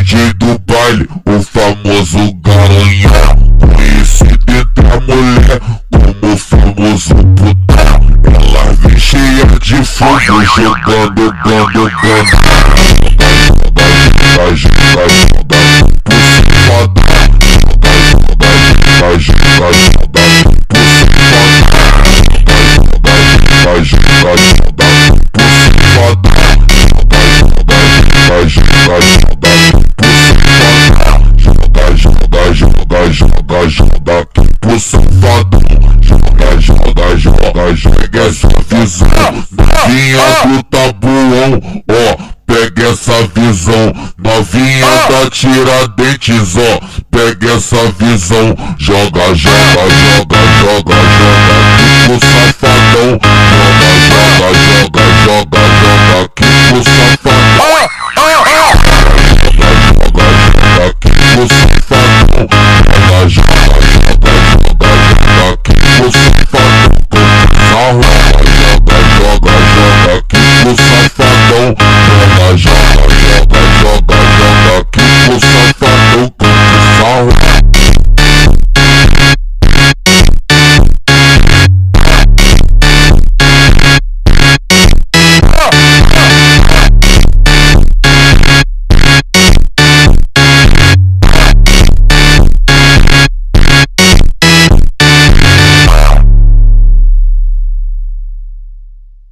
DJ do baile, o famoso Garanhão, conhecido entre a mulher como o famoso putão. Ela vem cheia de fogo, jogando, dando, joga pro safadão, joga, pega essa visão, novinha do tabuão, ó, pega essa visão, novinha da Tiradentes, ó, pega essa visão, joga, pro safadão, joga,